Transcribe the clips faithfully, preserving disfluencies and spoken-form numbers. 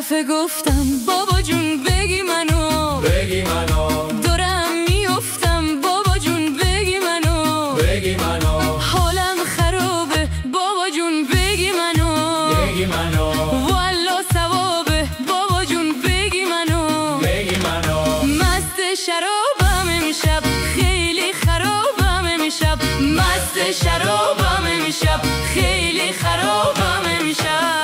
دفعه گفتم بابا جون بگی منو، بگی منو، دارم میافتم بابا جون بگی منو، بگی منو، حالم خرابه بابا جون بگی منو، بگی منو، والله ثوابه بابا جون بگی منو، بگی منو. مست شرابم امشب خیلی خرابم امشب، مست شرابم امشب خیلی خرابم امشب.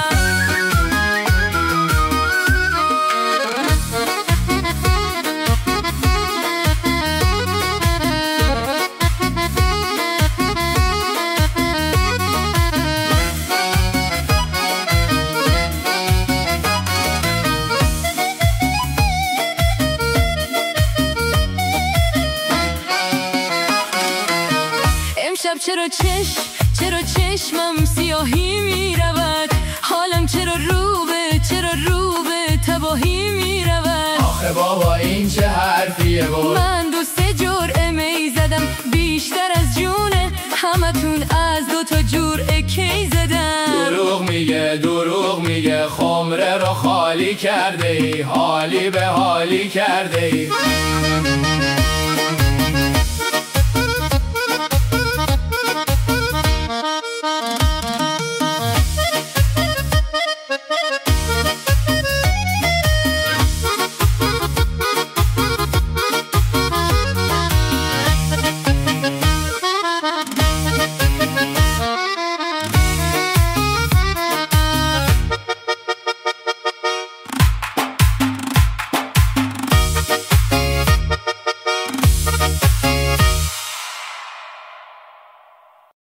امشب چرا چشم چرا چشمم سیاهی می رود، حالم چرا رو به چرا رو به تباهی می رود. آخه بابا این چه حرفیه بود؟ من دو سه جرعه می زدم بیشتر از جونه همتون، از دو تا جرعه کی زدم. دروغ میگه دروغ میگه خمره رو خالی کرده ای، حالی به حالی کرده ای.